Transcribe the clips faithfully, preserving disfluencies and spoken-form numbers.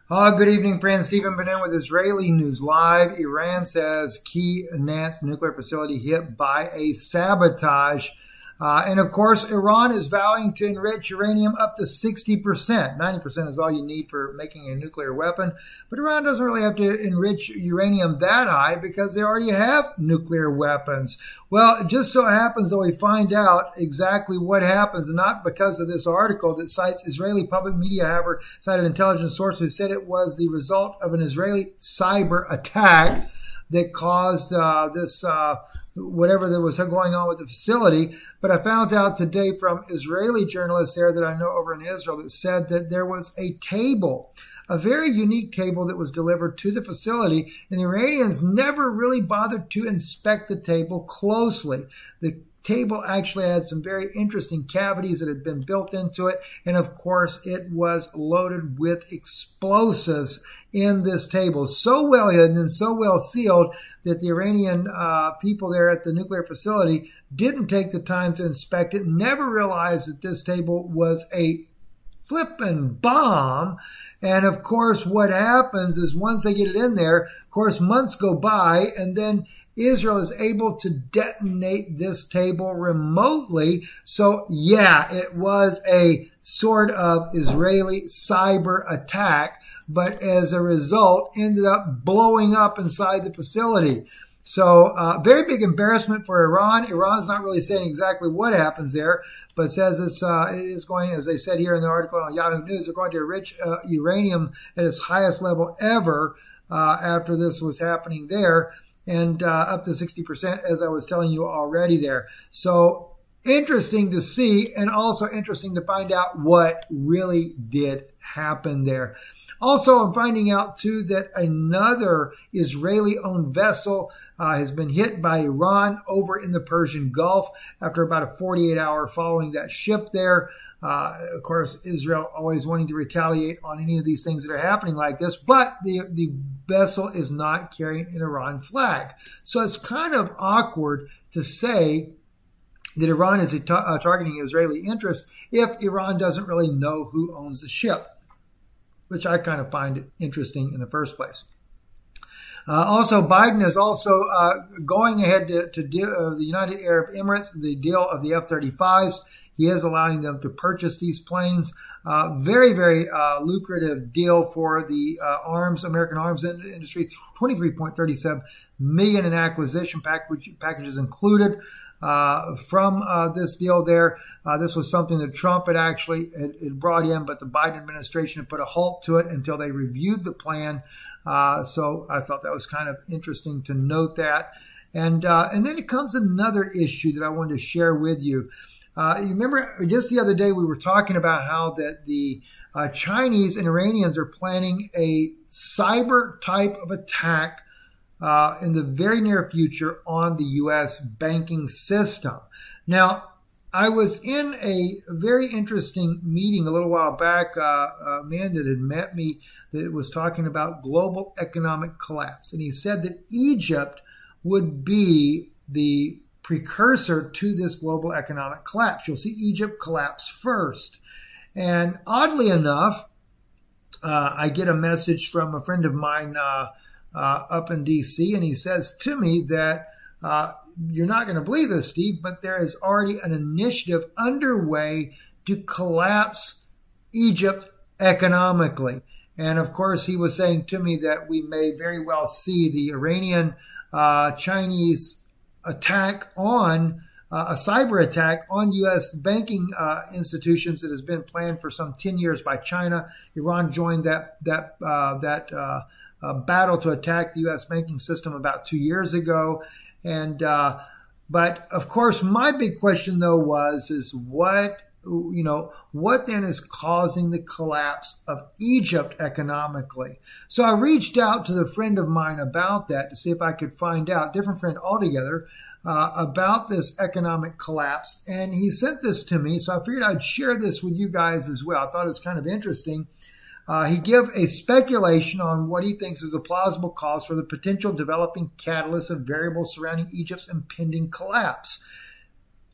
Uh, good evening, friends. Stephen Benin with Israeli News Live. Iran says key Nance nuclear facility hit by a sabotage. Uh, and of course, Iran is vowing to enrich uranium up to sixty percent. ninety percent is all you need for making a nuclear weapon. But Iran doesn't really have to enrich uranium that high because they already have nuclear weapons. Well, it just so happens that we find out exactly what happens, not because of this article that cites Israeli public media, however, cited intelligence sources who said it was the result of an Israeli cyber attack that caused uh, this, uh, whatever that was going on with the facility. But I found out today from Israeli journalists there that I know over in Israel that said that there was a table, a very unique table that was delivered to the facility, and the Iranians never really bothered to inspect the table closely. The table actually had some very interesting cavities that had been built into it, and of course it was loaded with explosives in this table, so well hidden and so well sealed that the Iranian uh, people there at the nuclear facility didn't take the time to inspect it, never realized that this table was a flippin' bomb. And of course, what happens is once they get it in there, of course, months go by, and then Israel is able to detonate this table remotely. So yeah, it was a sort of Israeli cyber attack, but as a result, ended up blowing up inside the facility. So uh, very big embarrassment for Iran. Iran's not really saying exactly what happens there, but says it's, uh, it is going, as they said here in the article on Yahoo News, they're going to enrich uh, uranium at its highest level ever uh, after this was happening there, and uh, up to sixty percent, as I was telling you already there. So interesting to see, and also interesting to find out what really did happen there. Also, I'm finding out, too, that another Israeli-owned vessel uh, has been hit by Iran over in the Persian Gulf after about a forty-eight hour following that ship there. Uh, of course, Israel always wanting to retaliate on any of these things that are happening like this, but the, the vessel is not carrying an Iran flag. So it's kind of awkward to say that Iran is a uh, targeting Israeli interests if Iran doesn't really know who owns the ship, which I kind of find interesting in the first place. Uh, also, Biden is also uh, going ahead to, to deal, uh, the United Arab Emirates, the deal of the F thirty-fives. He is allowing them to purchase these planes. Uh, very, very uh, lucrative deal for the uh, arms, American arms industry. twenty-three point three seven million dollars in acquisition package, packages included. Uh, from uh, this deal there. Uh, this was something that Trump had actually had, had brought in, but the Biden administration had put a halt to it until they reviewed the plan. Uh, so I thought that was kind of interesting to note that. And uh, and then it comes another issue that I wanted to share with you. Uh, you remember just the other day we were talking about how that the uh, Chinese and Iranians are planning a cyber type of attack Uh, in the very near future on the U S banking system. Now, I was in a very interesting meeting a little while back. Uh, a man that had met me that was talking about global economic collapse. And he said that Egypt would be the precursor to this global economic collapse. You'll see Egypt collapse first. And oddly enough, uh, I get a message from a friend of mine uh, Uh, up in D C, and he says to me that uh, you're not going to believe this, Steve, but there is already an initiative underway to collapse Egypt economically. And of course, he was saying to me that we may very well see the Iranian uh, Chinese attack on uh, a cyber attack on U S banking uh, institutions that has been planned for some ten years by China. Iran joined that that uh, that. Uh, A battle to attack the U S banking system about two years ago. And, uh, but of course, my big question though was, is what, you know, what then is causing the collapse of Egypt economically? So I reached out to the friend of mine about that to see if I could find out, different friend altogether, uh, about this economic collapse. And he sent this to me. So I figured I'd share this with you guys as well. I thought it was kind of interesting. Uh, he gave a speculation on what he thinks is a plausible cause for the potential developing catalyst of variables surrounding Egypt's impending collapse.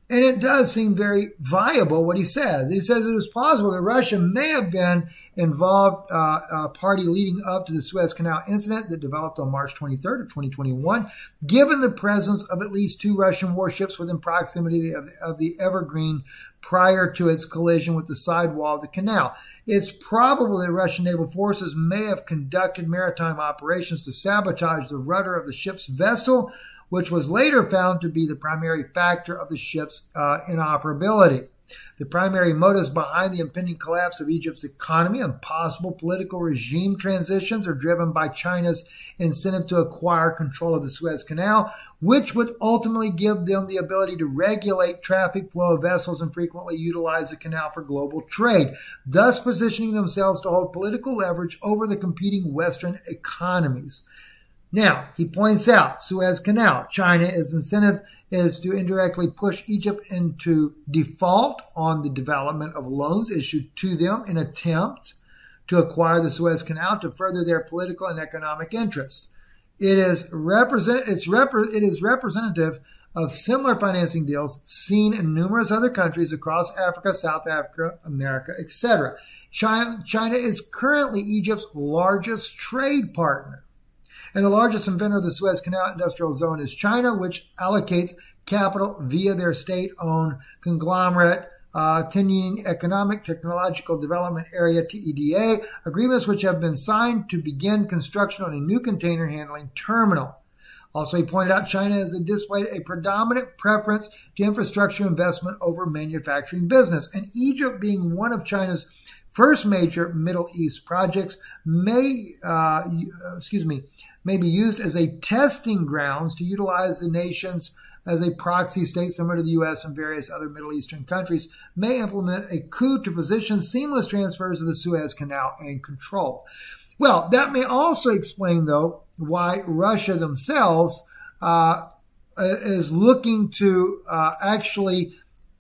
And it does seem very viable what he says. He says it is possible that Russia may have been involved, uh, a party leading up to the Suez Canal incident that developed on March twenty-third of twenty twenty-one, given the presence of at least two Russian warships within proximity of, of the Evergreen prior to its collision with the sidewall of the canal. It's probable that Russian naval forces may have conducted maritime operations to sabotage the rudder of the ship's vessel, which was later found to be the primary factor of the ship's uh, inoperability. The primary motives behind the impending collapse of Egypt's economy and possible political regime transitions are driven by China's incentive to acquire control of the Suez Canal, which would ultimately give them the ability to regulate traffic flow of vessels and frequently utilize the canal for global trade, thus positioning themselves to hold political leverage over the competing Western economies. Now, he points out Suez Canal. China's incentive is to indirectly push Egypt into default on the development of loans issued to them in an attempt to acquire the Suez Canal to further their political and economic interests. It is represent it's repre- it is representative of similar financing deals seen in numerous other countries across Africa, South Africa, America, et cetera. China, China is currently Egypt's largest trade partner. And the largest inventor of the Suez Canal industrial zone is China, which allocates capital via their state-owned conglomerate, uh, Tianjin Economic Technological Development Area, T E D A, agreements which have been signed to begin construction on a new container handling terminal. Also, he pointed out China has displayed a predominant preference to infrastructure investment over manufacturing business, and Egypt being one of China's first major Middle East projects may, uh, excuse me, may be used as a testing grounds to utilize the nations as a proxy state similar to the U S and various other Middle Eastern countries, may implement a coup to position seamless transfers of the Suez Canal and control. Well, that may also explain, though, why Russia themselves uh, is looking to uh, actually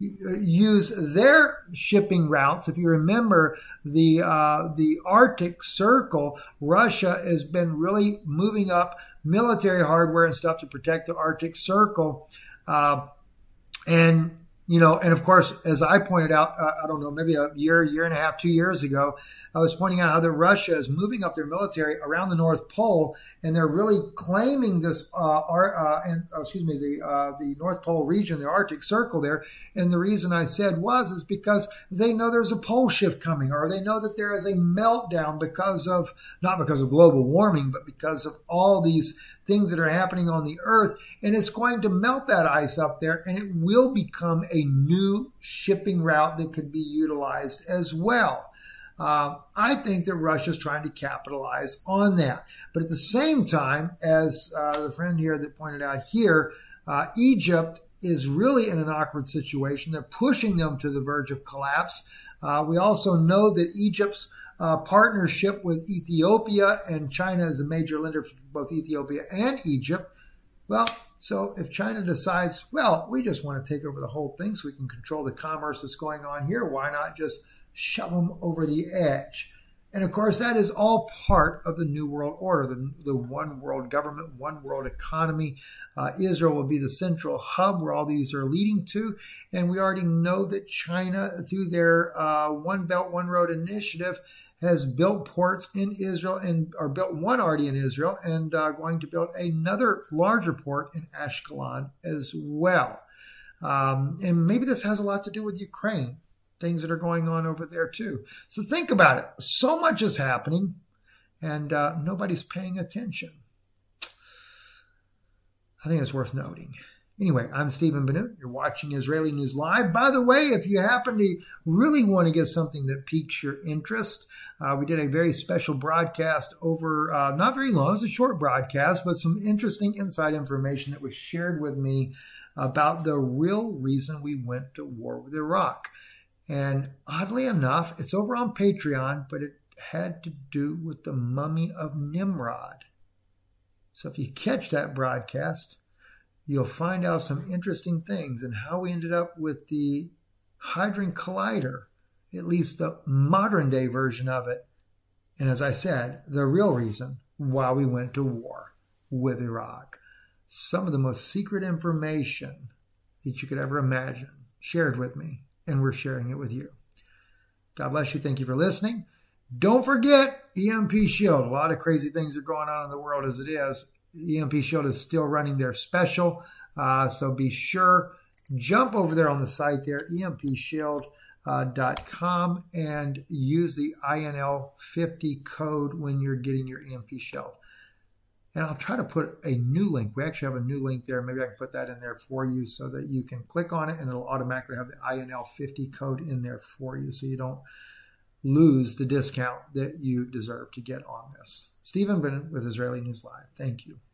use their shipping routes. If you remember the uh, the Arctic Circle, Russia has been really moving up military hardware and stuff to protect the Arctic Circle. Uh, and, you know, and of course, as I pointed out, uh, I don't know, maybe a year, year and a half, two years ago, I was pointing out how that Russia is moving up their military around the North Pole, and they're really claiming this, uh, uh, and uh, excuse me, the uh, the North Pole region, the Arctic Circle there. And the reason I said was is because they know there's a pole shift coming, or they know that there is a meltdown because of, not because of global warming, but because of all these things that are happening on the earth, and it's going to melt that ice up there, and it will become a new shipping route that could be utilized as well. Uh, I think that Russia's trying to capitalize on that. But at the same time, as uh, the friend here that pointed out here, uh, Egypt is really in an awkward situation. They're pushing them to the verge of collapse. Uh, we also know that Egypt's uh, partnership with Ethiopia, and China is a major lender for both Ethiopia and Egypt. Well, so if China decides, well, we just want to take over the whole thing so we can control the commerce that's going on here, why not just shove them over the edge? And of course, that is all part of the New World Order, the, the one world government, one world economy. Uh, Israel will be the central hub where all these are leading to. And we already know that China, through their uh, One Belt, One Road initiative, has built ports in Israel, and or built one already in Israel, and uh, going to build another larger port in Ashkelon as well. Um, and maybe this has a lot to do with Ukraine, things that are going on over there too. So think about it. So much is happening, and uh, nobody's paying attention. I think it's worth noting. Anyway, I'm Stephen Bannout. You're watching Israeli News Live. By the way, if you happen to really want to get something that piques your interest, uh, we did a very special broadcast over, uh, not very long, it was a short broadcast, but some interesting inside information that was shared with me about the real reason we went to war with Iraq. And oddly enough, it's over on Patreon, but it had to do with the mummy of Nimrod. So if you catch that broadcast, you'll find out some interesting things and how we ended up with the Hadron Collider, at least the modern day version of it. And as I said, the real reason why we went to war with Iraq. Some of the most secret information that you could ever imagine. shared with me, and we're sharing it with you. God bless you. Thank you for listening. Don't forget E M P Shield. A lot of crazy things are going on in the world as it is. E M P Shield is still running their special. Uh, so be sure, jump over there on the site there, E M P shield dot com, and use the I N L fifty code when you're getting your E M P Shield. And I'll try to put a new link. We actually have a new link there. Maybe I can put that in there for you so that you can click on it and it'll automatically have the I N L fifty code in there for you so you don't lose the discount that you deserve to get on this. Stephen Bennett with Israeli News Live. Thank you.